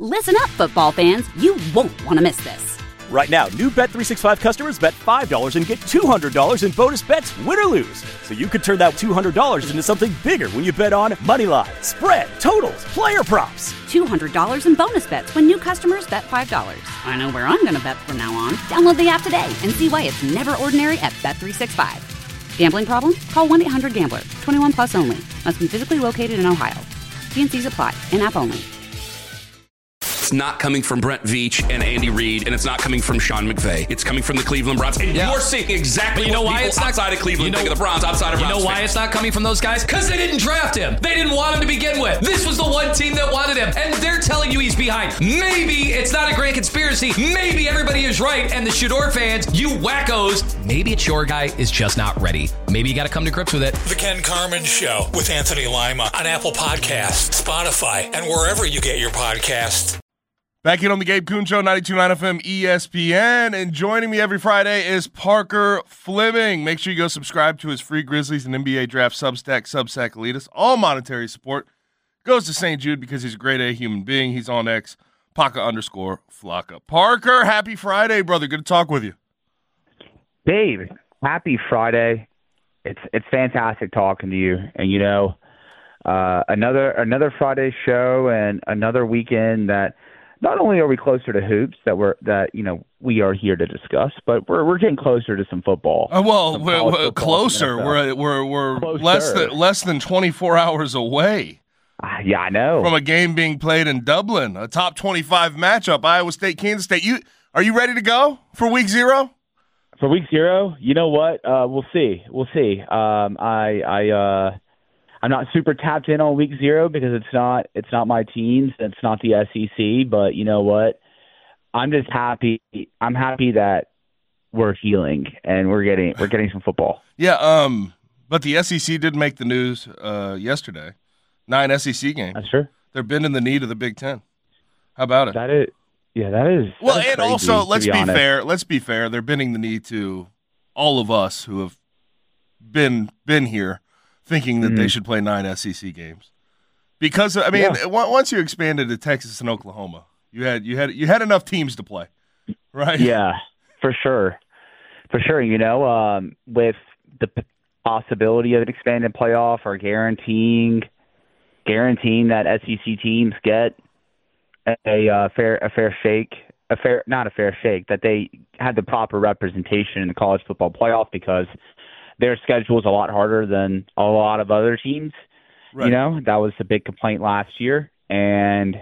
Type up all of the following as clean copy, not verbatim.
Listen up, football fans. You won't want to miss this. Right now, new Bet365 customers bet $5 and get $200 in bonus bets, win or lose. So you could turn that $200 into something bigger when you bet on money line, spread, totals, player props. $200 in bonus bets when new customers bet $5. I know where I'm going to bet from now on. Download the app today and see why it's never ordinary at Bet365. Gambling problem? Call 1-800-GAMBLER. 21 plus only. Must be physically located in Ohio. T&Cs apply. In-app only. It's not coming from Brent Veach and Andy Reid, and it's not coming from Sean McVay. It's coming from the Cleveland Browns. And you're seeing exactly what people outside of Cleveland think of the Browns, outside of Browns. You know why it's not coming from those guys? Because they didn't draft him. They didn't want him to begin with. This was the one team that wanted him, and they're telling you he's behind. Maybe it's not a grand conspiracy. Maybe everybody is right, and the Shador fans, you wackos, maybe it's your guy is just not ready. Maybe you got to come to grips with it. The Ken Carman Show with Anthony Lima on Apple Podcasts, Spotify, and wherever you get your podcasts. Back in on the Gabe Kuhn Show, 92.9 FM ESPN, and joining me every Friday is Parker Fleming. Make sure you go subscribe to his free Grizzlies and NBA Draft Substack Elitist. All monetary support goes to St. Jude because he's a grade A human being. He's on X, Paca_Flocka. Parker, happy Friday, brother. Good to talk with you. Dave, happy Friday. It's fantastic talking to you, and another Friday show and another weekend that. Not only are we closer to hoops we are here to discuss, but we're getting closer to some football. We're closer. We're closer. less than 24 hours away. Yeah, I know. From a game being played in Dublin, a top 25 matchup, Iowa State, Kansas State. Are you ready to go for week 0? For week 0, you know what? We'll see. I'm not super tapped in on week 0 because it's not my teams. It's not the SEC. But you know what? I'm just happy. I'm happy that we're healing and we're getting some football. Yeah. But the SEC did make the news yesterday. 9 SEC games. That's true. They're bending the knee to the Big Ten. How about it? That is. Well, and crazy, also let's be honest. fair. Let's be fair. They're bending the knee to all of us who have been here. Thinking that they should play 9 SEC games, because once you expanded to Texas and Oklahoma, you had enough teams to play, right? Yeah, for sure. With the possibility of an expanded playoff or guaranteeing that SEC teams get that they had the proper representation in the college football playoff because. Their schedule is a lot harder than a lot of other teams. Right. That was a big complaint last year. And,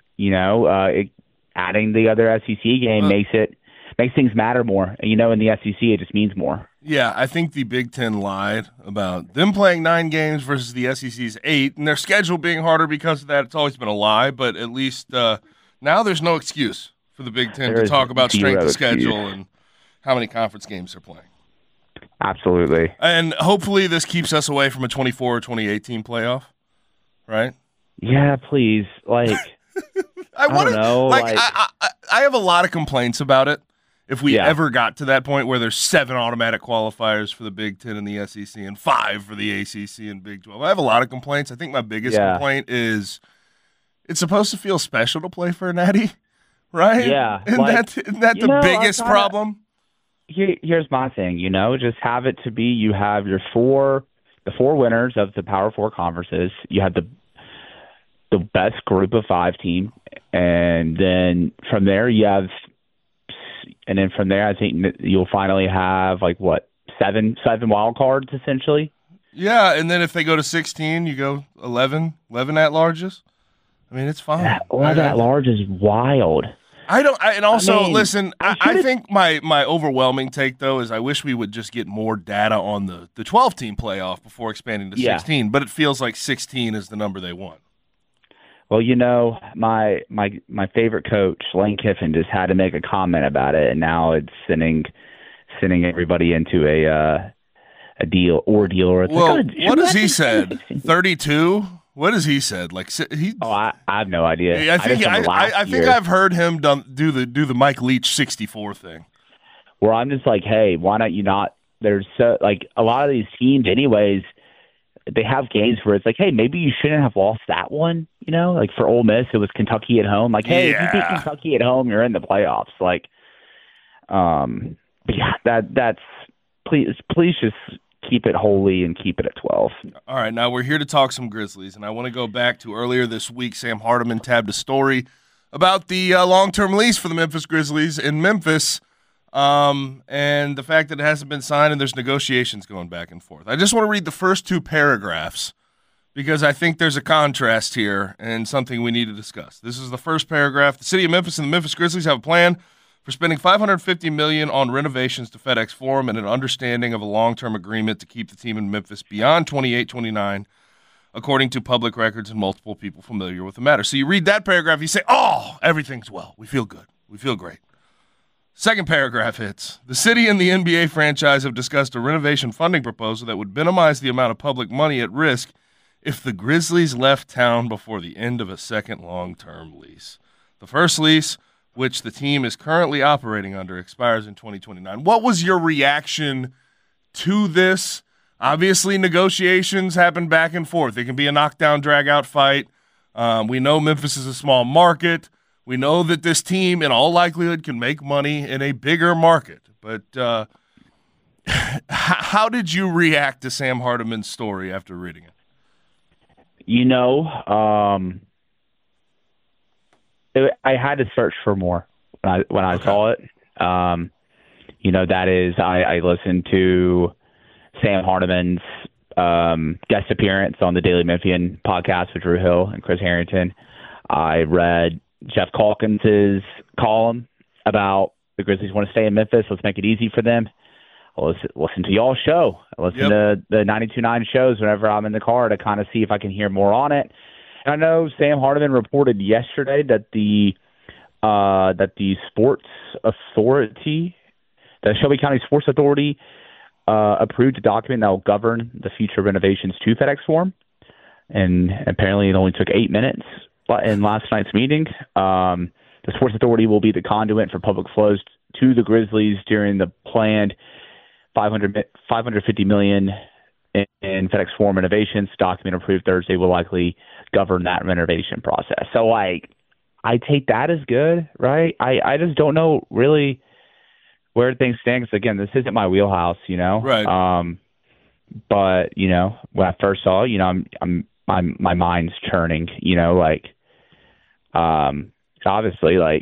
adding the other SEC game makes things matter more. And, in the SEC, it just means more. Yeah, I think the Big Ten lied about them playing 9 games versus the SEC's 8, and their schedule being harder because of that. It's always been a lie, but at least now there's no excuse for the Big Ten to talk about strength of schedule and how many conference games they're playing. Absolutely. And hopefully this keeps us away from a 24 or 2018 playoff, right? Yeah, please. I don't know. I have a lot of complaints about it. If we ever got to that point where there's 7 automatic qualifiers for the Big Ten and the SEC and 5 for the ACC and Big 12. I have a lot of complaints. I think my biggest complaint is it's supposed to feel special to play for a natty, right? Yeah. Isn't that the biggest problem? Here's my thing, just have it to be you have the 4 winners of the Power 4 conferences. You have the best group of 5 team, and then from there I think you'll finally have 7 wild cards essentially. Yeah, and then if they go to 16, you go 11 at larges. I mean, it's fine. At large is wild. Listen, I think my overwhelming take, though, is I wish we would just get more data on the 12-team playoff before expanding to 16, but it feels like 16 is the number they want. Well, my favorite coach, Lane Kiffin, just had to make a comment about it, and now it's sending everybody into a ordeal. What has he said? 32? What has he said? I have no idea. I think I've heard him do the Mike Leach 64 thing. Where I'm just like, hey, why don't you not? There's a lot of these teams, anyways. they have games where it's like, hey, maybe you shouldn't have lost that one. You know, like for Ole Miss, it was Kentucky at home. Like, hey, if you beat Kentucky at home, you're in the playoffs. Like, but yeah, that's please just keep it holy and keep it at 12. All right, now we're here to talk some Grizzlies, and I want to go back to earlier this week. Sam Hardiman tabbed a story about the long-term lease for the Memphis Grizzlies in Memphis, and the fact that it hasn't been signed and there's negotiations going back and forth. I just want to read the first two paragraphs because I think there's a contrast here and something we need to discuss. This is the first paragraph. The city of Memphis and the Memphis Grizzlies have a plan for spending $550 million on renovations to FedEx Forum and an understanding of a long-term agreement to keep the team in Memphis beyond 28-29, according to public records and multiple people familiar with the matter. So you read that paragraph, you say, oh, everything's well. We feel good. We feel great. Second paragraph hits. The city and the NBA franchise have discussed a renovation funding proposal that would minimize the amount of public money at risk if the Grizzlies left town before the end of a second long-term lease. The first lease, which the team is currently operating under, expires in 2029. What was your reaction to this? Obviously, negotiations happen back and forth. It can be a knockdown, drag-out fight. We know Memphis is a small market. We know that this team, in all likelihood, can make money in a bigger market. But how did you react to Sam Hardiman's story after reading it? You know, I had to search for more when I saw it. You know, that is, I listened to Sam Hardiman's guest appearance on the Daily Memphian podcast with Drew Hill and Chris Harrington. I read Jeff Calkins' column about the Grizzlies want to stay in Memphis. Let's make it easy for them. I'll listen to y'all's show. I listen to the 92.9 shows whenever I'm in the car to kind of see if I can hear more on it. And I know Sam Hardiman reported yesterday that the Sports Authority, the Shelby County Sports Authority, approved a document that will govern the future renovations to FedEx Forum. And apparently it only took 8 minutes in last night's meeting. The Sports Authority will be the conduit for public flows to the Grizzlies during the planned $550 million in FedEx Forum renovations. Document approved Thursday will likely govern that renovation process. So, like, I take that as good, right? I just don't know really where things stand. 'Cause again, this isn't my wheelhouse, you know. Right. But you know, when I first saw, you know, my mind's churning. You know, like, obviously, like,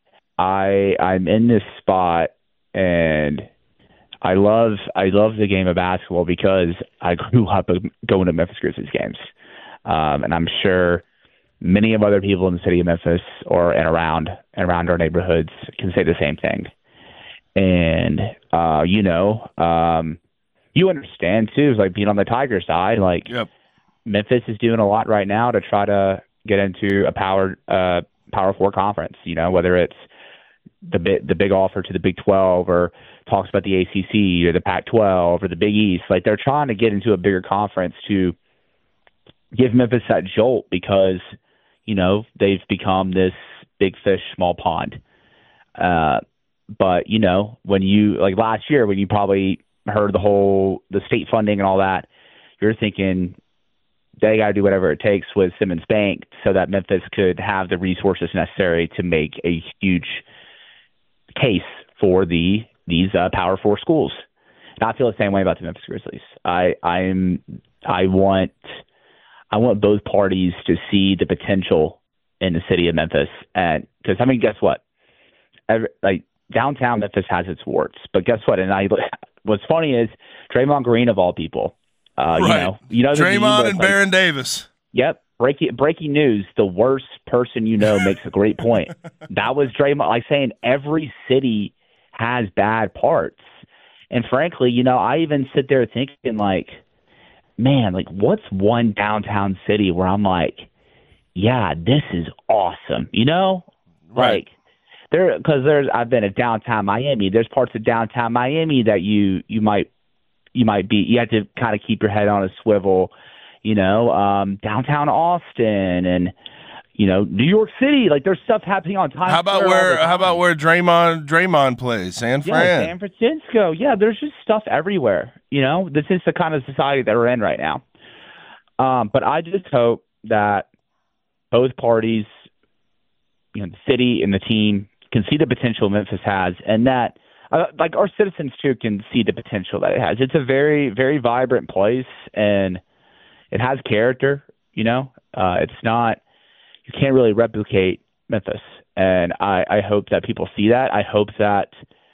I'm in this spot and I love the game of basketball because I grew up going to Memphis Grizzlies games. And I'm sure many of other people in the city of Memphis or around our neighborhoods can say the same thing. And, you know, you understand too, like being on the Tiger side, like Memphis is doing a lot right now to try to get into a Power 4 conference, you know, whether it's the big offer to the Big 12 or talks about the ACC or the Pac-12 or the Big East. Like, they're trying to get into a bigger conference to give Memphis that jolt because, you know, they've become this big fish, small pond. But, you know, when you, like last year, when you probably heard the state funding and all that, you're thinking they got to do whatever it takes with Simmons Bank so that Memphis could have the resources necessary to make a huge case for these Power 4 schools. And I feel the same way about the Memphis Grizzlies. I want both parties to see the potential in the city of Memphis, and because I mean, guess what? Like, downtown Memphis has its warts, but guess what? And what's funny is Draymond Green, of all people, right. you know Draymond and Baron Davis. Yep. Breaking news: the worst person you know makes a great point. That was Draymond, like saying every city has bad parts, and frankly, you know, I even sit there thinking like, man, like, what's one downtown city where I'm like, yeah, this is awesome, you know, right. Like I've been at downtown Miami. There's parts of downtown Miami that you have to kind of keep your head on a swivel, you know, downtown Austin and, you know, New York City. Like, there's stuff happening on Times Square. How about where Draymond plays? San Fran. Yeah, San Francisco. Yeah, there's just stuff everywhere. You know, this is the kind of society that we're in right now. But I just hope that both parties, the city and the team, can see the potential Memphis has, and that like our citizens too can see the potential that it has. It's a very, very vibrant place, and it has character. It's not, you can't really replicate Memphis, and I hope that people see that. I hope that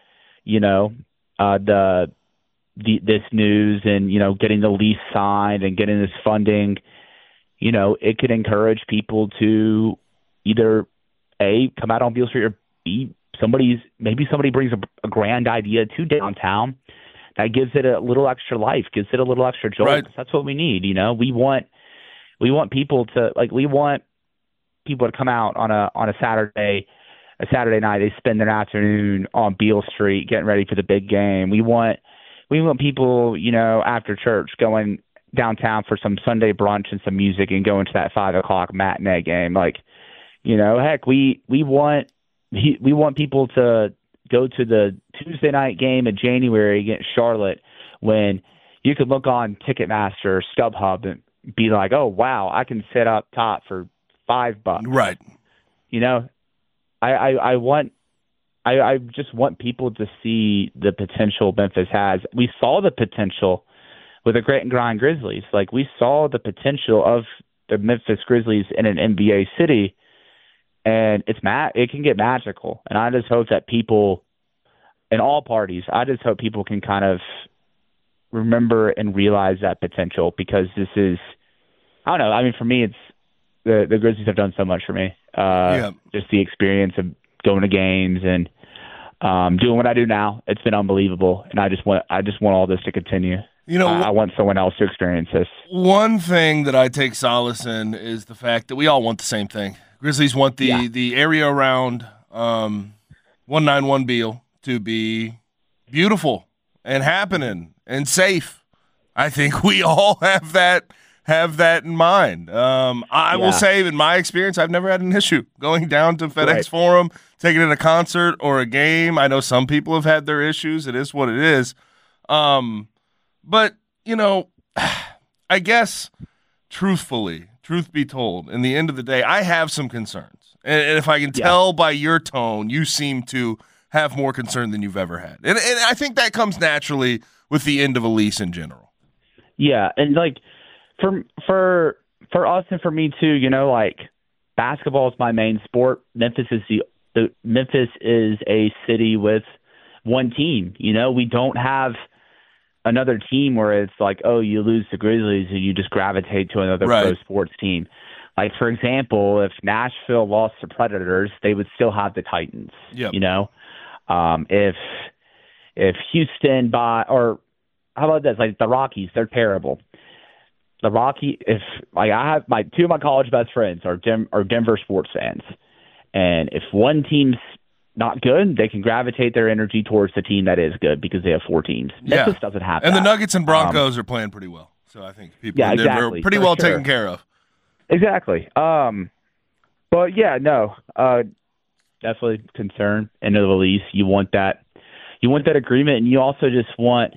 this news and getting the lease signed and getting this funding, it could encourage people to either A, come out on Beale Street, or B, maybe somebody brings a grand idea to downtown that gives it a little extra life, gives it a little extra joy. Right. That's what we need. We want people to come out on a Saturday night. They spend their afternoon on Beale Street getting ready for the big game. We want people, after church going downtown for some Sunday brunch and some music and going to that 5:00 matinee game. Heck, we want people to go to the Tuesday night game in January against Charlotte when you could look on Ticketmaster or StubHub and be like, oh, wow, I can sit up top for $5. Right. I just want people to see the potential Memphis has. We saw the potential with the Grit and Grind Grizzlies. We saw the potential of the Memphis Grizzlies in an NBA city, and it can get magical. And I just hope that people in all parties, can kind of remember and realize that potential, because this is, I don't know. I mean, for me, it's the Grizzlies have done so much for me. Just the experience of going to games and doing what I do now. It's been unbelievable, and I just want all this to continue. I want someone else to experience this. One thing that I take solace in is the fact that we all want the same thing. Grizzlies want the area around 191 Beale to be beautiful and happening and safe. I think we all have that in mind. I will say, in my experience, I've never had an issue going down to FedEx Forum, taking in a concert or a game. I know some people have had their issues. It is what it is. But, I guess, truth be told, in the end of the day, I have some concerns. And if I can tell by your tone, you seem to have more concern than you've ever had. And I think that comes naturally with the end of a lease in general. Yeah, and for us and for me too, basketball is my main sport. Memphis is a city with one team. We don't have another team where it's like, oh, you lose the Grizzlies and you just gravitate to another pro sports team. For example, if Nashville lost to Predators, they would still have the Titans. Yep. If Houston or how about this? The Rockies, they're terrible. The Rocky, I have two of my college best friends are Denver sports fans, and if one team's not good, they can gravitate their energy towards the team that is good because they have four teams. Memphis doesn't have that. And the Nuggets and Broncos are playing pretty well, so I think people in Denver are pretty well taken care of. Exactly. But definitely concern end of the lease. You want that agreement, and you also just want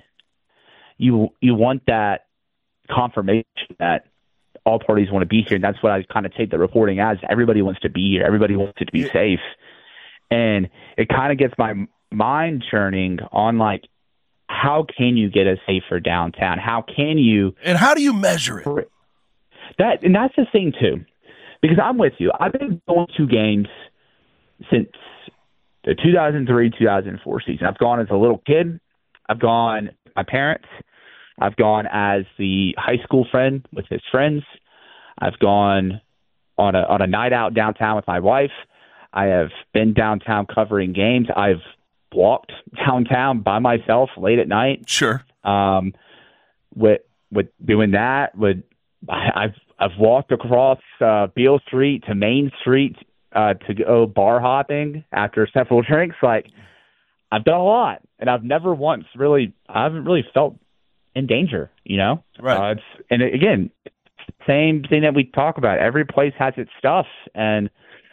that confirmation that all parties want to be here. And that's what I kind of take the reporting as. Everybody wants to be here. Everybody wants it to be safe. And it kind of gets my mind churning on how can you get a safer downtown? How can you? And how do you measure it? And that's the thing too, because I'm with you. I've been going to games since the 2003-2004 season. I've gone as a little kid. I've gone with my parents. I've gone as the high school friend with his friends. I've gone on a night out downtown with my wife. I have been downtown covering games. I've walked downtown by myself late at night. Sure. With doing that, I've walked across Beale Street to Main Street to go bar hopping after several drinks. I've done a lot, and I haven't really felt in danger, Right. And again, same thing that we talk about. Every place has its stuff, and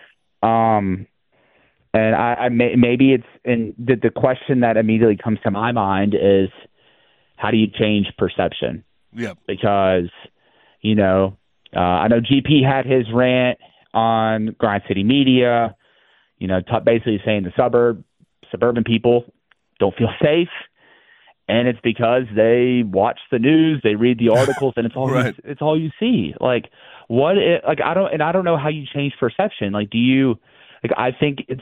maybe it's in the question that immediately comes to my mind is, how do you change perception? Yep. Because I know GP had his rant on Grind City Media, basically saying the suburban people don't feel safe. And it's because they watch the news, they read the articles, and it's all right. it's all you see. I don't know how you change perception. I think it's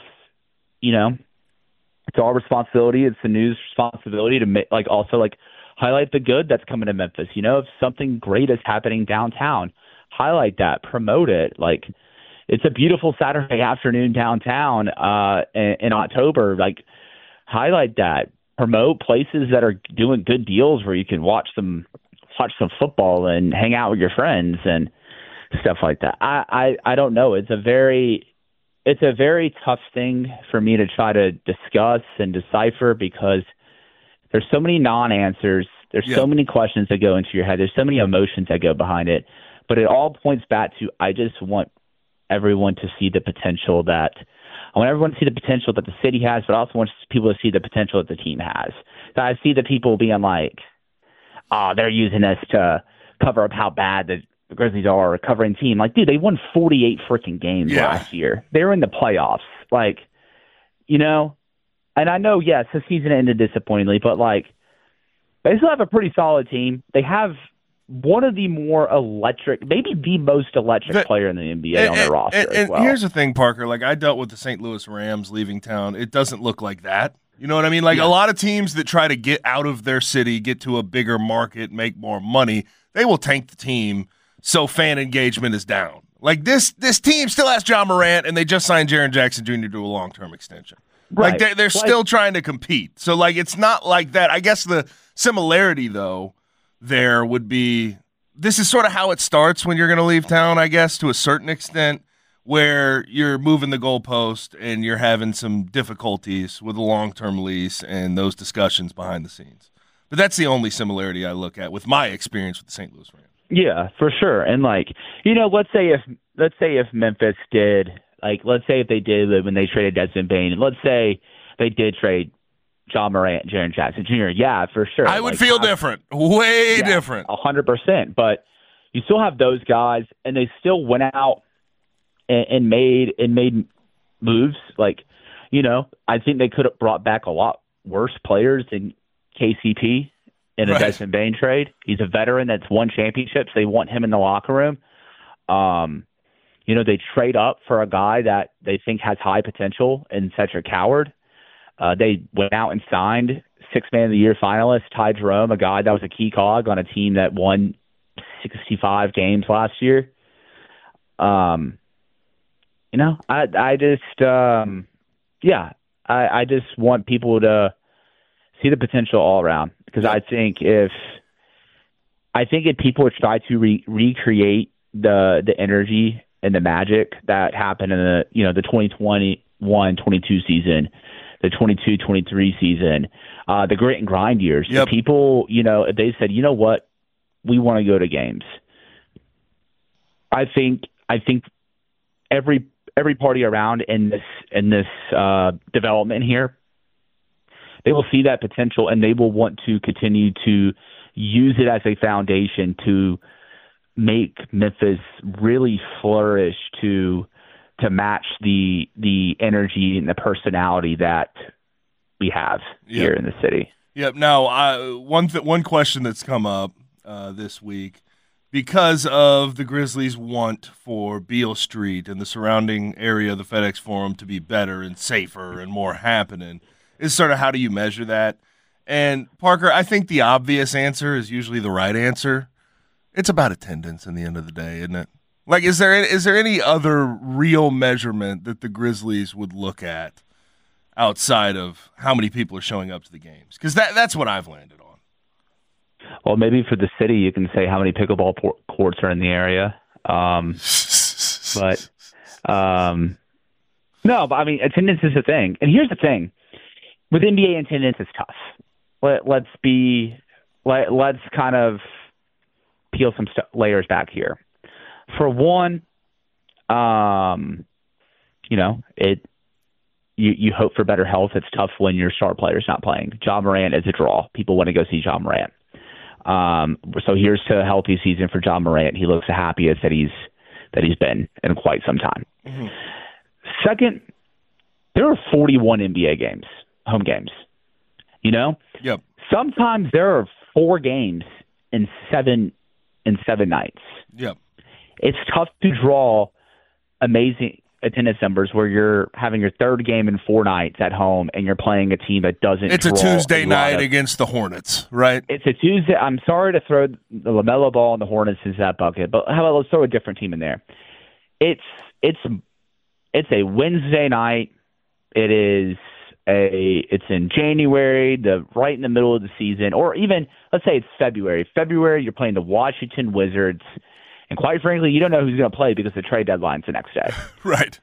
it's our responsibility. It's the news responsibility to also highlight the good that's coming to Memphis. If something great is happening downtown, highlight that, promote it. It's a beautiful Saturday afternoon downtown in October. Highlight that. Promote places that are doing good deals where you can watch some football and hang out with your friends and stuff like that. I don't know. It's a very tough thing for me to try to discuss and decipher because there's so many non-answers. There's so many questions that go into your head. There's so many emotions that go behind it. But it all points back to I just want everyone to see the potential that – I want everyone to see the potential that the city has, but I also want people to see the potential that the team has. So I see the people being they're using this to cover up how bad the Grizzlies are, covering team. Dude, they won 48 freaking games last year. They were in the playoffs. And I know, yes, the season ended disappointingly, but they still have a pretty solid team. They have one of the more electric, maybe the most electric player in the NBA on their roster as well. Here's the thing, Parker. I dealt with the St. Louis Rams leaving town. It doesn't look like that. You know what I mean? A lot of teams that try to get out of their city, get to a bigger market, make more money, they will tank the team so fan engagement is down. This team still has John Morant, and they just signed Jaren Jackson Jr. to a long-term extension. Right. They're still trying to compete. So, it's not like that. I guess the similarity, though, there would be this is sort of how it starts when you're going to leave town, I guess, to a certain extent, where you're moving the goalpost and you're having some difficulties with a long-term lease and those discussions behind the scenes. But that's the only similarity I look at with my experience with the St. Louis Rams. Yeah, for sure. And let's say if Memphis did, let's say if they did when they traded Desmond Bane, and let's say they did trade John Morant, Jaren Jackson Jr. Yeah, for sure. I would feel different, way different, 100%. But you still have those guys, and they still went out and made moves. I think they could have brought back a lot worse players than KCP in a Desmond Bane trade. He's a veteran that's won championships. They want him in the locker room. They trade up for a guy that they think has high potential in Cedric Howard. They went out and signed Sixth Man of the Year finalist Ty Jerome, a guy that was a key cog on a team that won 65 games last year. I just want people to see the potential all around because I think if people try to recreate the energy and the magic that happened in the 2021-22 season, the 22-23 season, the grit and grind years. Yep. The people, they said, you know what, we want to go to games. I think every party around in this development here, they will see that potential and they will want to continue to use it as a foundation to make Memphis really flourish to match the energy and the personality that we have here in the city. Yep. Now, one question that's come up this week, because of the Grizzlies' want for Beale Street and the surrounding area of the FedEx Forum to be better and safer and more happening, is sort of how do you measure that? And, Parker, I think the obvious answer is usually the right answer. It's about attendance in the end of the day, isn't it? Is there any other real measurement that the Grizzlies would look at outside of how many people are showing up to the games? Because that's what I've landed on. Well, maybe for the city, you can say how many pickleball courts are in the area. No, but I mean, attendance is a thing. And here's the thing. With NBA attendance, it's tough. Let's kind of peel some layers back here. For one, you hope for better health. It's tough when your star player's not playing. John Morant is a draw. People want to go see John Morant. So here's to a healthy season for John Morant. He looks the happiest that he's been in quite some time. Mm-hmm. Second, there are 41 NBA games, home games. You know? Yep. Sometimes there are 4 games in 7 nights. Yep. It's tough to draw amazing attendance numbers where you're having your third game in 4 nights at home and you're playing a team that doesn't. It's a Tuesday night against the Hornets, right? It's a Tuesday. I'm sorry to throw the LaMelo Ball and the Hornets into that bucket, but how about let's throw a different team in there? It's a Wednesday night. It's in January, right in the middle of the season, or even let's say it's February. February, you're playing the Washington Wizards. And quite frankly, you don't know who's going to play because the trade deadline's the next day. Right.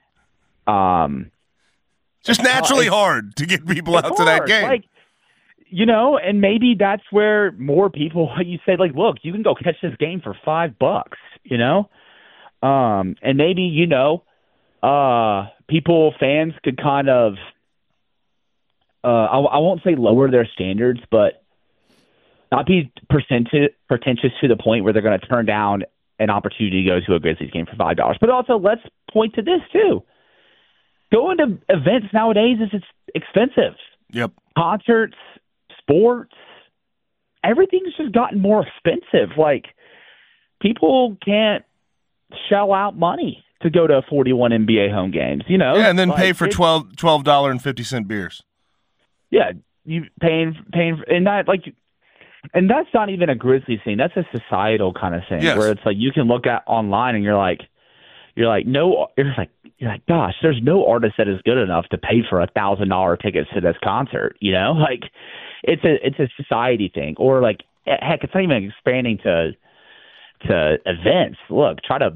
Just naturally hard to get people out to that game. Like, you know, and maybe that's where more people, you say, like, look, you can go catch this game for $5, you know? And maybe, you know, fans could kind of, I won't say lower their standards, but not be pretentious to the point where they're going to turn down an opportunity to go to a Grizzlies game for $5. But also, let's point to this, too. Going to events nowadays is expensive. Yep. Concerts, sports, everything's just gotten more expensive. Like, people can't shell out money to go to 41 NBA home games, you know? Yeah, and then pay for $12.50 beers. Yeah, you paying, and that, like, and that's not even a Grizzlies thing. That's a societal kind of thing where it's like you can look at online and you're like, gosh, there's no artist that is good enough to pay for $1,000 tickets to this concert. You know, like it's a society thing, or like heck, it's not even expanding to events. Look,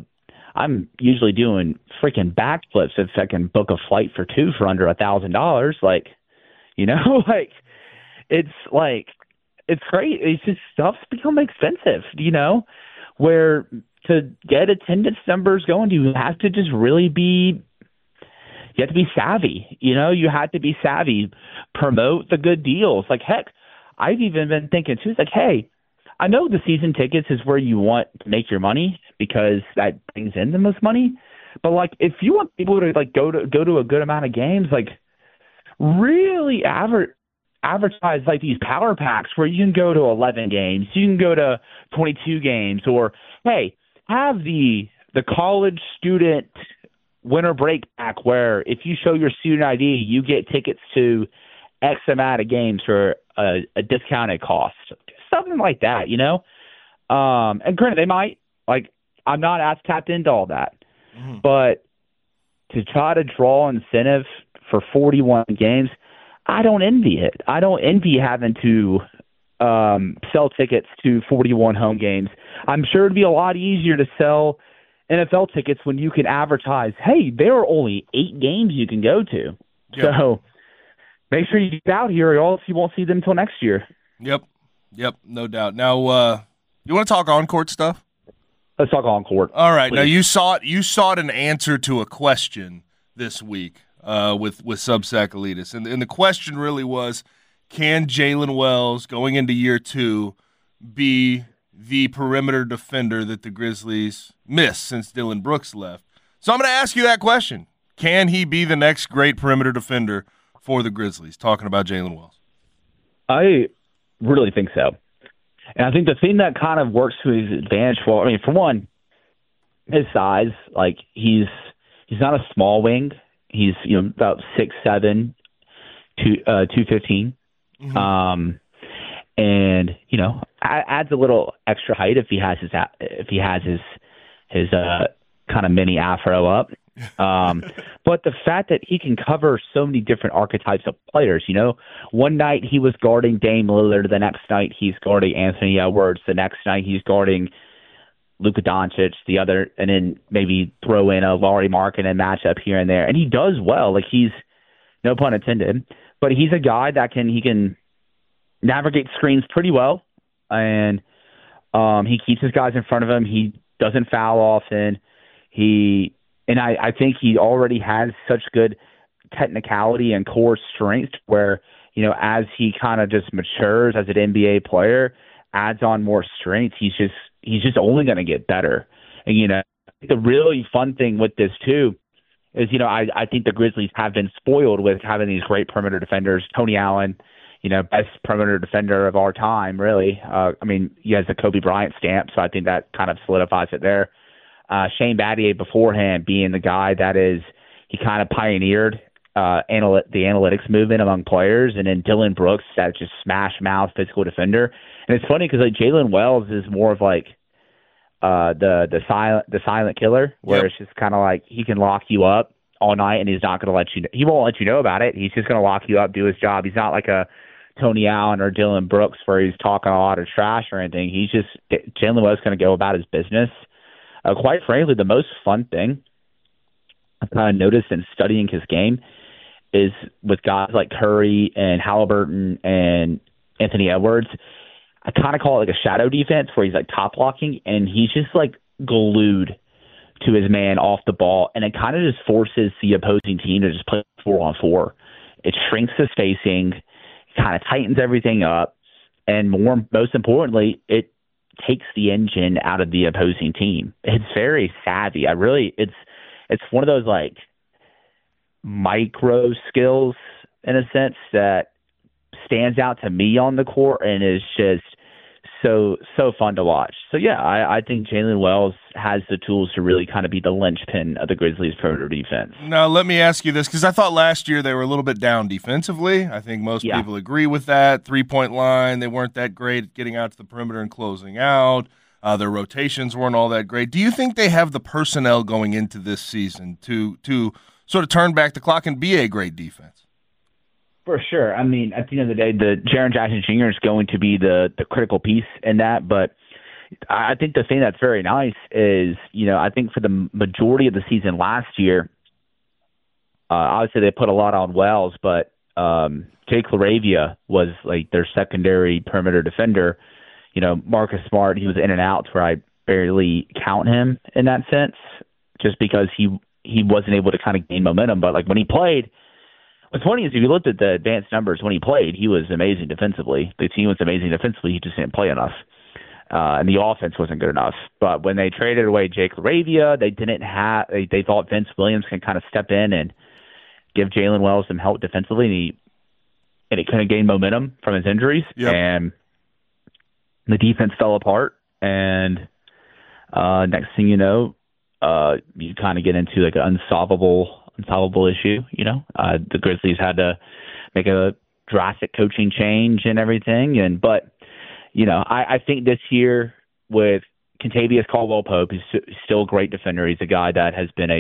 I'm usually doing freaking backflips if I can book a flight for 2 for under $1,000. Like, you know, like it's great. It's just stuff's become expensive, you know, where to get attendance numbers going, you have to just really you have to be savvy, you know, you have to be savvy, promote the good deals. Like, heck, I've even been thinking too, it's like, hey, I know the season tickets is where you want to make your money because that brings in the most money. But like, if you want people to like go to a good amount of games, like really advertise like these power packs where you can go to 11 games, you can go to 22 games, or hey, have the college student winter break pack where if you show your student ID, you get tickets to X amount of games for a discounted cost, something like that, you know. And granted, they might, like, I'm not as tapped into all that, but to try to draw incentive for 41 games. I don't envy it. I don't envy having to sell tickets to 41 home games. I'm sure it'd be a lot easier to sell NFL tickets when you can advertise, hey, there are only 8 games you can go to. Yep. So make sure you get out here or else you won't see them until next year. Yep, no doubt. Now, you want to talk on-court stuff? Let's talk on-court. All right. Please. Now, you sought an answer to a question this week. With Substack Elitis. And the question really was, can Jalen Wells, going into year 2, be the perimeter defender that the Grizzlies missed since Dylan Brooks left? So I'm going to ask you that question. Can he be the next great perimeter defender for the Grizzlies? Talking about Jalen Wells. I really think so. And I think the thing that kind of works to his advantage, for one, his size, like he's not a small wing. He's about 6'7", 215, and adds a little extra height if he has his kind of mini afro up. But the fact that he can cover so many different archetypes of players, one night he was guarding Dame Lillard, the next night he's guarding Anthony Edwards, the next night he's guarding Luka Doncic, the other, and then maybe throw in a Lauri Markkanen matchup here and there. And he does well. Like, he's, no pun intended, but he's a guy that he can navigate screens pretty well. And he keeps his guys in front of him. He doesn't foul often. I think he already has such good technicality and core strength where, as he kind of just matures as an NBA player, adds on more strength, he's just only going to get better. And, you know, the really fun thing with this too is, you know, I think the Grizzlies have been spoiled with having these great perimeter defenders. Tony Allen, you know, best perimeter defender of our time, really. I mean, he has the Kobe Bryant stamp, so I think that kind of solidifies it there. Shane Battier beforehand being the guy that he kind of pioneered the analytics movement among players, and then Dylan Brooks, that just smash mouth physical defender. And it's funny because like Jalen Wells is more of like the silent killer, where It's just kind of like he can lock you up all night and he's not going to let you know. He won't let you know about it. He's just going to lock you up, do his job. He's not like a Tony Allen or Dylan Brooks where he's talking a lot of trash or anything. Jalen Wells going to go about his business. Quite frankly, the most fun thing I've kind of noticed in studying his game is with guys like Curry and Halliburton and Anthony Edwards, I kind of call it like a shadow defense where he's like top blocking and he's just like glued to his man off the ball, and it kind of just forces the opposing team to just play 4-on-4. It shrinks the spacing, kind of tightens everything up, and most importantly, it takes the engine out of the opposing team. It's very savvy. It's one of those like micro skills in a sense that stands out to me on the court and is just so fun to watch. So yeah, I think Jalen Wells has the tools to really kind of be the linchpin of the Grizzlies' perimeter defense. Now let me ask you this, because I thought last year they were a little bit down defensively. I think most people agree with that. 3-point line, they weren't that great at getting out to the perimeter and closing out. Their rotations weren't all that great. Do you think they have the personnel going into this season to sort of turn back the clock and be a great defense? For sure. I mean, at the end of the day, the Jaren Jackson Jr. is going to be the critical piece in that. But I think the thing that's very nice is, you know, I think for the majority of the season last year, obviously they put a lot on Wells, but Jake LaRavia was like their secondary perimeter defender. You know, Marcus Smart, he was in and out where I barely count him in that sense, just because he wasn't able to kind of gain momentum. But like when he played, what's funny is if you looked at the advanced numbers when he played, he was amazing defensively. The team was amazing defensively. He just didn't play enough. And the offense wasn't good enough. But when they traded away Jake LaRavia, they thought Vince Williams can kind of step in and give Jalen Wells some help defensively, and he couldn't gain momentum from his injuries. Yep. And the defense fell apart. And next thing you know, you kind of get into like an unsolvable issue. You know, the Grizzlies had to make a drastic coaching change and everything. But you know, I think this year with Kentavious Caldwell-Pope, he's still a great defender. He's a guy that has been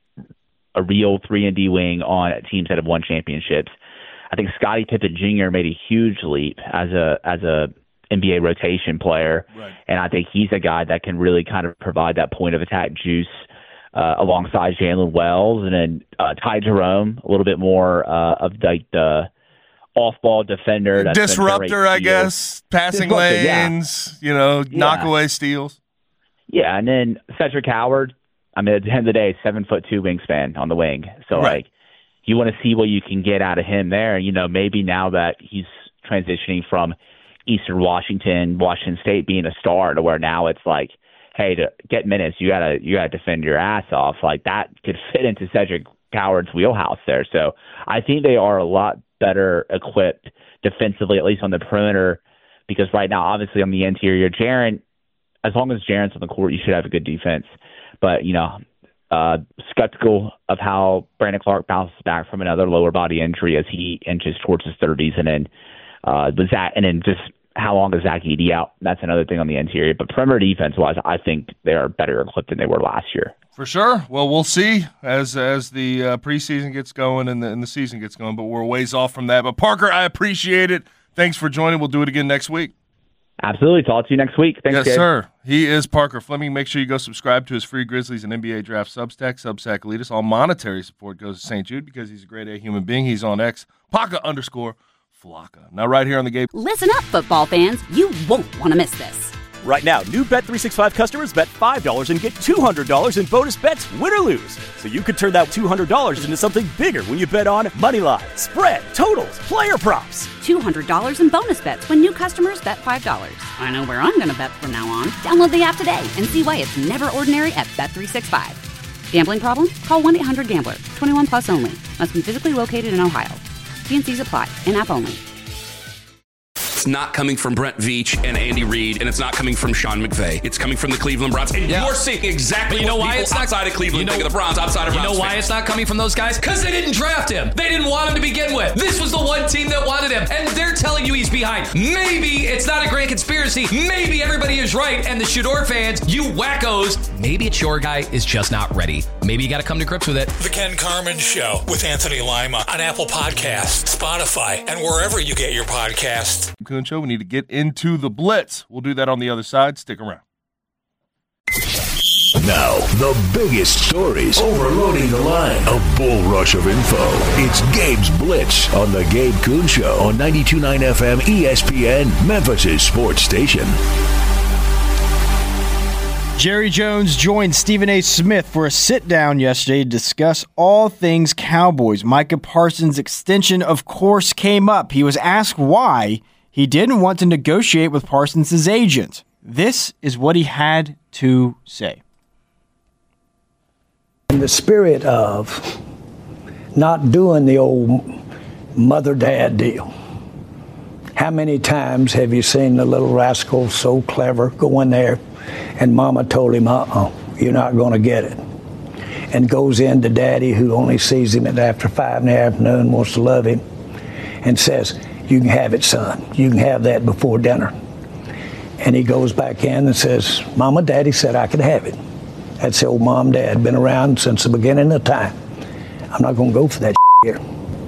a real 3-and-D wing on teams that have won championships. I think Scottie Pippen Jr. made a huge leap as a NBA rotation player, right. And I think he's a guy that can really kind of provide that point of attack juice alongside Jalen Wells, and then Ty Jerome, a little bit more of like the off-ball defender. Disruptor, I guess. Passing lanes, knockaway steals. Yeah, and then Cedric Howard, I mean, at the end of the day, 7'2" wingspan on the wing. So, right. You want to see what you can get out of him there. You know, maybe now that he's transitioning from Eastern Washington State being a star to where now it's like, hey, to get minutes, you gotta defend your ass off. Like that could fit into Cedric Howard's wheelhouse there. So I think they are a lot better equipped defensively, at least on the perimeter, because right now, obviously on the interior, as long as Jaren's on the court, you should have a good defense. But, skeptical of how Brandon Clark bounces back from another lower body injury as he inches towards his 30s, and then just how long is Zach Edey out? That's another thing on the interior. But perimeter defense-wise, I think they are better equipped than they were last year. For sure. Well, we'll see as the preseason gets going and the season gets going, but we're ways off from that. But, Parker, I appreciate it. Thanks for joining. We'll do it again next week. Absolutely. Talk to you next week. Thanks, yes, Gabe. Sir. He is Parker Fleming. Make sure you go subscribe to his free Grizzlies and NBA Draft Substack Elitist. All monetary support goes to St. Jude because he's a grade A human being. He's on X, Paca_Flocka. Now right here on the Gabe. Listen up, football fans. You won't want to miss this. Right now, new Bet365 customers bet $5 and get $200 in bonus bets, win or lose. So you could turn that $200 into something bigger when you bet on moneyline, spread, totals, player props. $200 in bonus bets when new customers bet $5. I know where I'm going to bet from now on. Download the app today and see why it's never ordinary at Bet365. Gambling problem? Call 1-800-GAMBLER. 21 plus only. Must be physically located in Ohio. T&Cs apply. In-app only. It's not coming from Brent Veach and Andy Reid, and it's not coming from Sean McVay. It's coming from the Cleveland Browns. And you're seeing exactly what people outside of Cleveland think of the Browns, outside of Browns. You know why it's not coming from those guys? Because they didn't draft him. They didn't want him to begin with. This was the one team that wanted him, and they're telling you he's behind. Maybe it's not a grand conspiracy. Maybe everybody is right, and the Shador fans, you wackos, maybe it's your guy is just not ready. Maybe you got to come to grips with it. The Ken Carman Show with Anthony Lima on Apple Podcasts, Spotify, and wherever you get your podcasts. Coon Show, we need to get into the Blitz. We'll do that on the other side. Stick around. Now, the biggest stories overloading the line. A bull rush of info. It's Gabe's Blitz on the Gabe Coon Show on 92.9 FM ESPN, Memphis' sports station. Jerry Jones joined Stephen A. Smith for a sit-down yesterday to discuss all things Cowboys. Micah Parsons' extension, of course, came up. He was asked why he didn't want to negotiate with Parsons' agent. This is what he had to say. In the spirit of not doing the old mother-dad deal, how many times have you seen the little rascal so clever go in there and mama told him, you're not going to get it, and goes in to daddy, who only sees him after 5 in the afternoon, wants to love him, and says, you can have it, son. You can have that before dinner. And he goes back in and says, Mama, Daddy said I could have it. That's the old mom, dad, been around since the beginning of time. I'm not going to go for that here.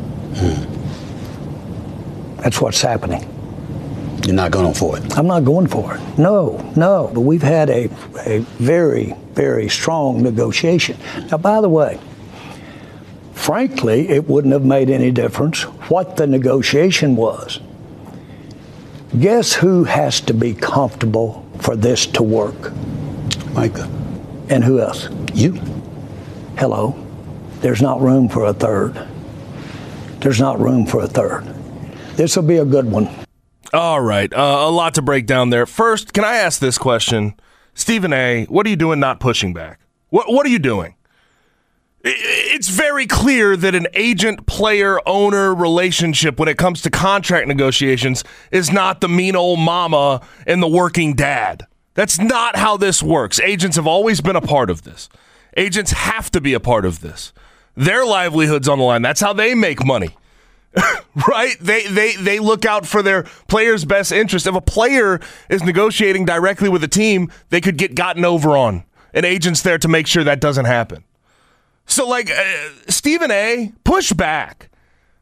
That's what's happening. You're not going for it? I'm not going for it. No. But we've had a very, very strong negotiation. Now, by the way, frankly, it wouldn't have made any difference what the negotiation was. Guess who has to be comfortable for this to work? Micah. And who else? You. Hello. There's not room for a third. There's not room for a third. This will be a good one. All right. A lot to break down there. First, can I ask this question? Stephen A., what are you doing not pushing back? What are you doing? It's very clear that an agent-player-owner relationship when it comes to contract negotiations is not the mean old mama and the working dad. That's not how this works. Agents have always been a part of this. Agents have to be a part of this. Their livelihood's on the line. That's how they make money. Right? They look out for their player's best interest. If a player is negotiating directly with a team, they could get gotten over on. An agent's there to make sure that doesn't happen. So, Stephen A., push back.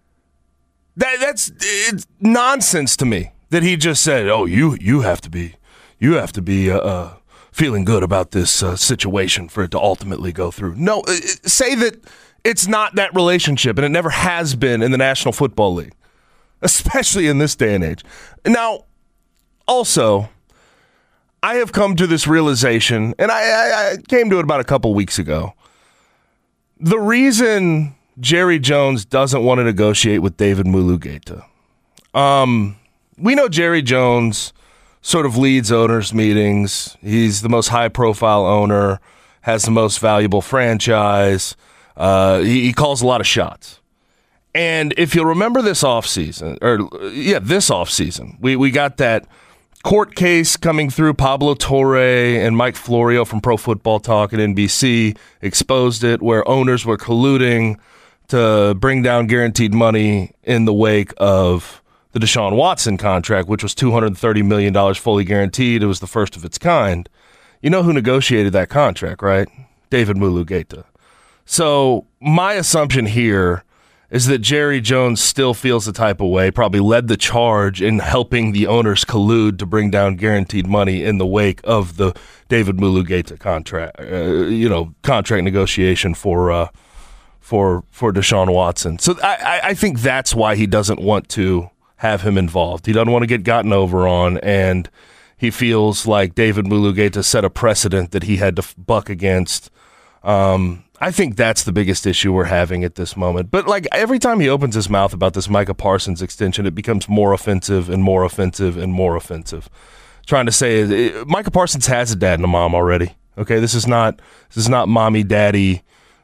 It's nonsense to me that he just said, "Oh, you have to be feeling good about this situation for it to ultimately go through." No, say that it's not that relationship, and it never has been in the National Football League, especially in this day and age. Now, also, I have come to this realization, and I came to it about a couple weeks ago. The reason Jerry Jones doesn't want to negotiate with David Mulugeta, we know Jerry Jones sort of leads owners' meetings. He's the most high-profile owner, has the most valuable franchise. He calls a lot of shots. And if you'll remember this offseason, we got that court case coming through. Pablo Torre and Mike Florio from Pro Football Talk at NBC exposed it, where owners were colluding to bring down guaranteed money in the wake of the Deshaun Watson contract, which was $230 million fully guaranteed. It was the first of its kind. You know who negotiated that contract, right? David Mulugeta. So my assumption here is that Jerry Jones still feels the type of way, probably led the charge in helping the owners collude to bring down guaranteed money in the wake of the David Mulugeta contract, contract negotiation for Deshaun Watson. So I think that's why he doesn't want to have him involved. He doesn't want to get gotten over on, and he feels like David Mulugheta set a precedent that he had to buck against. I think that's the biggest issue we're having at this moment. But like every time he opens his mouth about this Micah Parsons extension, it becomes more offensive and more offensive and more offensive. Trying to say Micah Parsons has a dad and a mom already. Okay, this is not mommy daddy,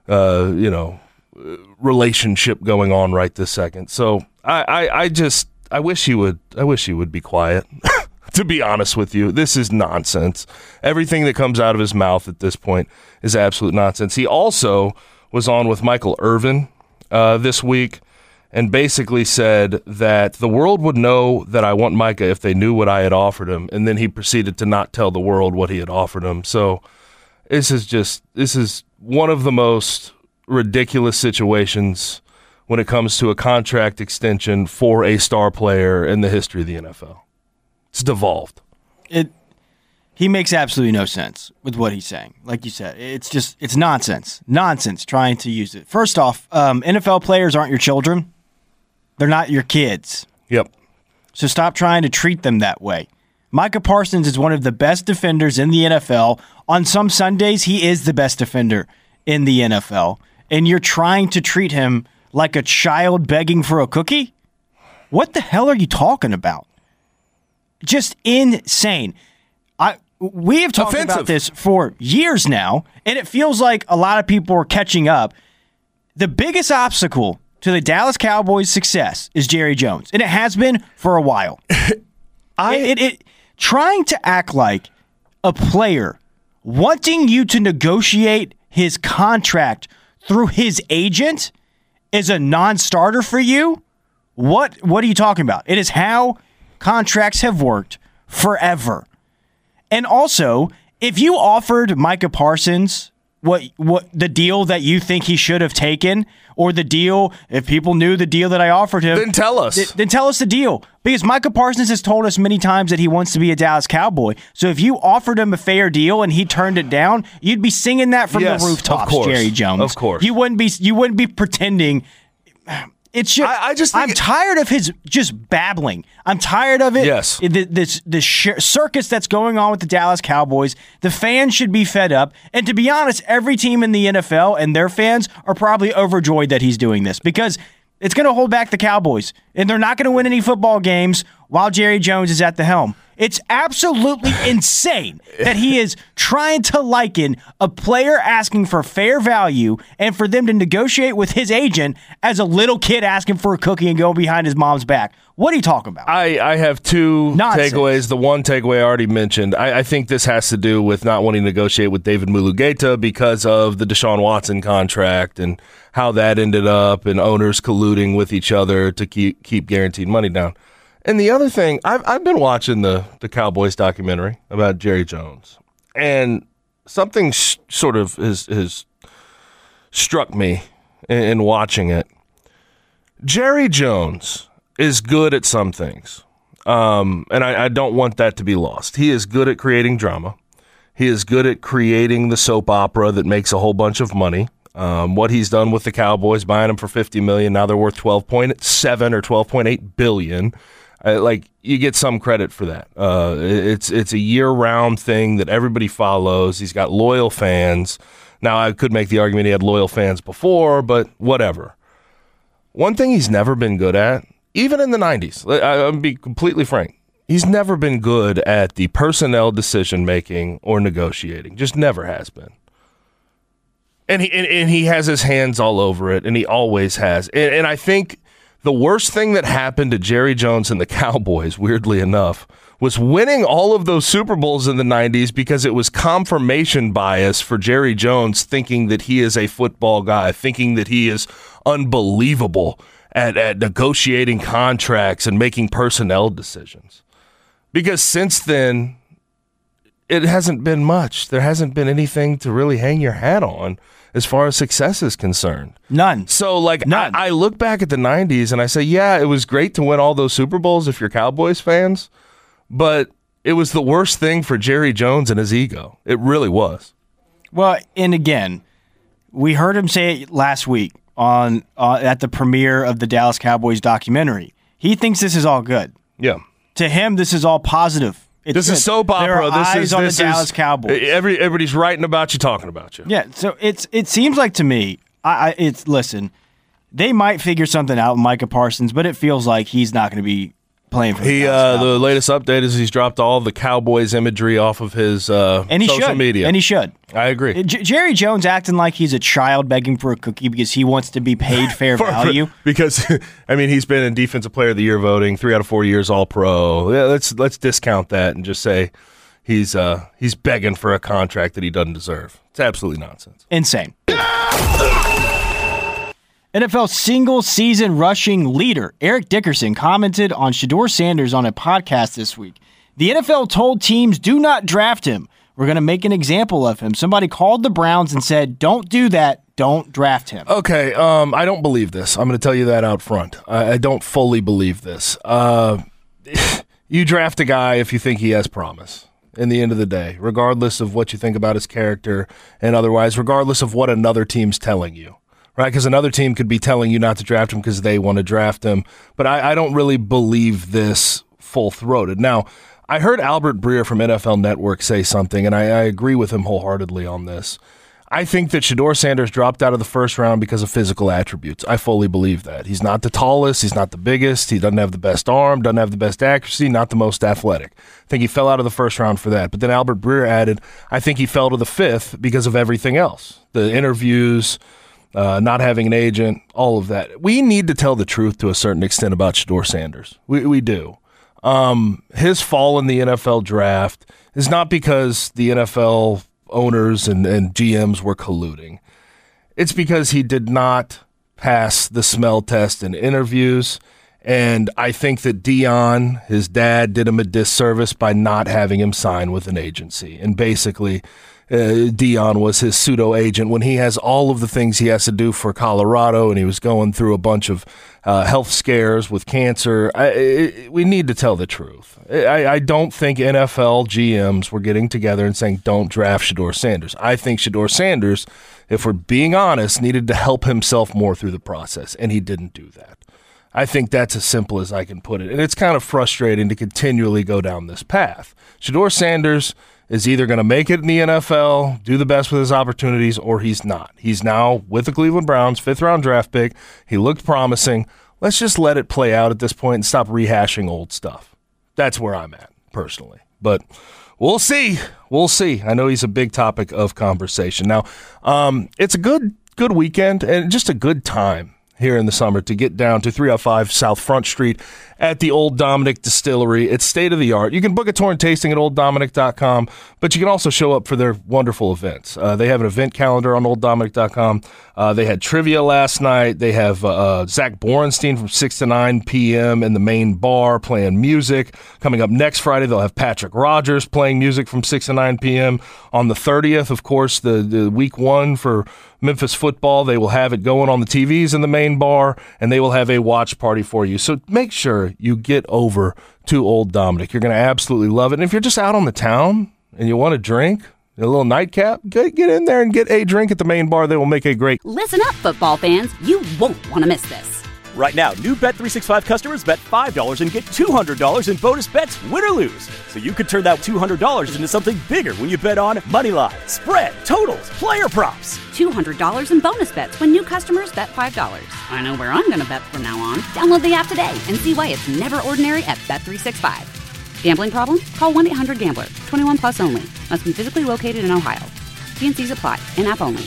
relationship going on right this second. So I wish he would be quiet. To be honest with you, this is nonsense. Everything that comes out of his mouth at this point is absolute nonsense. He also was on with Michael Irvin this week and basically said that the world would know that I want Micah if they knew what I had offered him, and then he proceeded to not tell the world what he had offered him. So this is one of the most ridiculous situations when it comes to a contract extension for a star player in the history of the NFL. It's devolved. He makes absolutely no sense with what he's saying. Like you said, it's nonsense. Nonsense trying to use it. First off, NFL players aren't your children. They're not your kids. Yep. So stop trying to treat them that way. Micah Parsons is one of the best defenders in the NFL. On some Sundays, he is the best defender in the NFL. And you're trying to treat him like a child begging for a cookie? What the hell are you talking about? Just insane. We have talked about this for years now, and it feels like a lot of people are catching up. The biggest obstacle to the Dallas Cowboys' success is Jerry Jones, and it has been for a while. Trying to act like a player wanting you to negotiate his contract through his agent is a non-starter for you? What are you talking about? It is how contracts have worked forever. And also, if you offered Micah Parsons what the deal that you think he should have taken, or the deal, if people knew the deal that I offered him, then tell us. Then tell us the deal. Because Micah Parsons has told us many times that he wants to be a Dallas Cowboy. So if you offered him a fair deal and he turned it down, you'd be singing that from the rooftops, Jerry Jones. Of course. You wouldn't be pretending. It's just, I'm tired of his just babbling. I'm tired of it. Yes. This circus that's going on with the Dallas Cowboys. The fans should be fed up. And to be honest, every team in the NFL and their fans are probably overjoyed that he's doing this because it's going to hold back the Cowboys. And they're not going to win any football games while Jerry Jones is at the helm. It's absolutely insane that he is trying to liken a player asking for fair value and for them to negotiate with his agent as a little kid asking for a cookie and going behind his mom's back. What are you talking about? I have two takeaways. The one takeaway I already mentioned. I think this has to do with not wanting to negotiate with David Mulugheta because of the Deshaun Watson contract and how that ended up and owners colluding with each other to keep guaranteed money down. And the other thing, I've been watching the Cowboys documentary about Jerry Jones, and something sort of has struck me in watching it. Jerry Jones is good at some things, and I don't want that to be lost. He is good at creating drama. He is good at creating the soap opera that makes a whole bunch of money. What he's done with the Cowboys, buying them for $50 million, now they're worth $12.7 or $12.8 billion. You get some credit for that. It's a year-round thing that everybody follows. He's got loyal fans. Now, I could make the argument he had loyal fans before, but whatever. One thing he's never been good at, even in the 90s, I'll be completely frank, he's never been good at the personnel decision-making or negotiating. Just never has been. And he has his hands all over it, and he always has. And I think the worst thing that happened to Jerry Jones and the Cowboys, weirdly enough, was winning all of those Super Bowls in the 90s because it was confirmation bias for Jerry Jones thinking that he is a football guy, thinking that he is unbelievable at negotiating contracts and making personnel decisions. Because since then, it hasn't been much. There hasn't been anything to really hang your hat on as far as success is concerned. None. So, None. I look back at the 90s and I say, yeah, it was great to win all those Super Bowls if you're Cowboys fans, but it was the worst thing for Jerry Jones and his ego. It really was. Well, and again, we heard him say it last week on at the premiere of the Dallas Cowboys documentary. He thinks this is all good. Yeah. To him, this is all positive This is soap opera. There are eyes on the Dallas Cowboys. Everybody's writing about you, talking about you. Yeah, so it seems like to me, listen, they might figure something out with Micah Parsons, but it feels like he's not going to be playing for the latest update is he's dropped all the Cowboys imagery off of his social media. And he should. I agree. Jerry Jones acting like he's a child begging for a cookie because he wants to be paid fair value. Because, I mean, he's been in Defensive Player of the Year voting 3 out of 4 years All-Pro. Yeah, let's discount that and just say he's begging for a contract that he doesn't deserve. It's absolutely nonsense. Insane. NFL single-season rushing leader Eric Dickerson commented on Shedeur Sanders on a podcast this week. The NFL told teams, do not draft him. We're going to make an example of him. Somebody called the Browns and said, don't do that. Don't draft him. Okay, I don't believe this. I'm going to tell you that out front. I don't fully believe this. You draft a guy if you think he has promise. In the end of the day, regardless of what you think about his character and otherwise, regardless of what another team's telling you. Right, because another team could be telling you not to draft him because they want to draft him. But I don't really believe this full-throated. Now, I heard Albert Breer from NFL Network say something, and I agree with him wholeheartedly on this. I think that Shedeur Sanders dropped out of the first round because of physical attributes. I fully believe that. He's not the tallest. He's not the biggest. He doesn't have the best arm, doesn't have the best accuracy, not the most athletic. I think he fell out of the first round for that. But then Albert Breer added, I think he fell to the fifth because of everything else. The interviews, not having an agent, all of that. We need to tell the truth to a certain extent about Shedeur Sanders. We do. His fall in the NFL draft is not because the NFL owners and GMs were colluding. It's because he did not pass the smell test in interviews, and I think that Dion, his dad, did him a disservice by not having him sign with an agency. And basically, Dion was his pseudo agent when he has all of the things he has to do for Colorado, and he was going through a bunch of health scares with cancer. We need to tell the truth. I don't think NFL GMs were getting together and saying, don't draft Shedeur Sanders. I think Shedeur Sanders, if we're being honest, needed to help himself more through the process, and he didn't do that. I think that's as simple as I can put it. And it's kind of frustrating to continually go down this path. Shedeur Sanders is either going to make it in the NFL, do the best with his opportunities, or he's not. He's now with the Cleveland Browns, 5th-round draft pick. He looked promising. Let's just let it play out at this point and stop rehashing old stuff. That's where I'm at, personally. But we'll see. We'll see. I know he's a big topic of conversation. Now, it's a good weekend and just a good time here in the summer to get down to 305 South Front Street at the Old Dominick Distillery. It's state-of-the-art. You can book a tour and tasting at olddominick.com, but you can also show up for their wonderful events. They have an event calendar on olddominick.com. They had trivia last night. They have Zach Borenstein from 6 to 9 p.m. in the main bar playing music. Coming up next Friday, they'll have Patrick Rogers playing music from 6 to 9 p.m. On the 30th, of course, the week one for Memphis football, they will have it going on the TVs in the main bar, and they will have a watch party for you. So make sure you get over to Old Dominick. You're going to absolutely love it. And if you're just out on the town and you want a drink, a little nightcap, get in there and get a drink at the main bar. They will make a great... Listen up, football fans. You won't want to miss this. Right now, new Bet365 customers bet $5 and get $200 in bonus bets, win or lose. So you could turn that $200 into something bigger when you bet on moneyline, spread, totals, player props. $200 in bonus bets when new customers bet $5. I know where I'm going to bet from now on. Download the app today and see why it's never ordinary at Bet365. Gambling problem? Call 1-800-GAMBLER. 21 plus only. Must be physically located in Ohio. T&Cs apply. In-app only.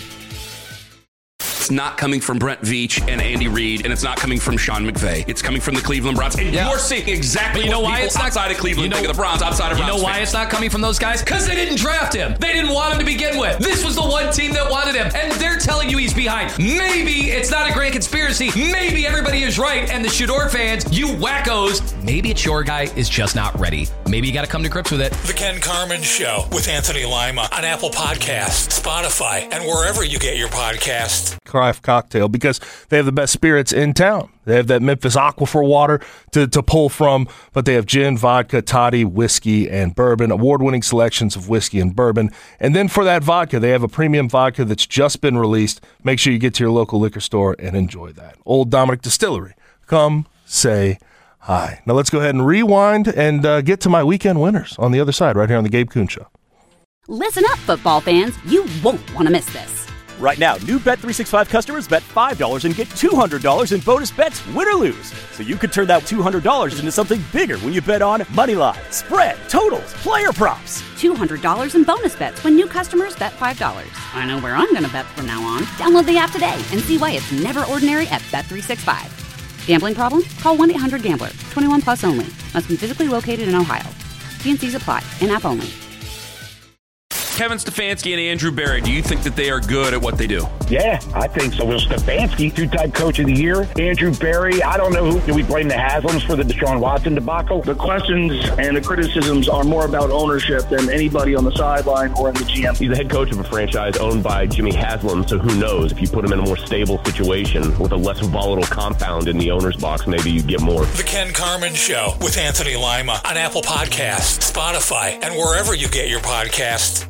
It's not coming from Brent Veach and Andy Reid, and it's not coming from Sean McVay. It's coming from the Cleveland Browns. And you're seeing exactly what people outside of Cleveland think of the Browns, outside of Browns. You know why it's not coming from those guys? Because they didn't draft him. They didn't want him to begin with. This was the one team that wanted him, and they're telling you he's behind. Maybe it's not a grand conspiracy. Maybe everybody is right, and the Shedeur fans, you wackos, maybe it's your guy is just not ready. Maybe you got to come to grips with it. The Ken Carman Show with Anthony Lima on Apple Podcasts, Spotify, and wherever you get your podcasts. Craft cocktail because they have the best spirits in town. They have that Memphis Aquifer water to pull from, but they have gin, vodka, toddy, whiskey, and bourbon, award-winning selections of whiskey and bourbon. And then for that vodka, they have a premium vodka that's just been released. Make sure you get to your local liquor store and enjoy that. Old Dominick Distillery. Come say high. Now let's go ahead and rewind and get to my weekend winners on the other side, right here on the Gabe Kuhn Show. Listen up, football fans. You won't want to miss this. Right now, new Bet365 customers bet $5 and get $200 in bonus bets, win or lose. So you could turn that $200 into something bigger when you bet on moneyline, spread, totals, player props. $200 in bonus bets when new customers bet $5. I know where I'm going to bet from now on. Download the app today and see why it's never ordinary at Bet365. Gambling problem? Call 1-800-GAMBLER. 21 plus only. Must be physically located in Ohio. T&Cs apply. In-app only. Kevin Stefanski and Andrew Berry, do you think that they are good at what they do? Yeah, I think so. Will Stefanski, two-time coach of the year. Andrew Berry, I don't know who. Do we blame the Haslams for the Deshaun Watson debacle? The questions and the criticisms are more about ownership than anybody on the sideline or in the GM. He's the head coach of a franchise owned by Jimmy Haslam, so who knows? If you put him in a more stable situation with a less volatile compound in the owner's box, maybe you get more. The Ken Carman Show with Anthony Lima on Apple Podcasts, Spotify, and wherever you get your podcasts.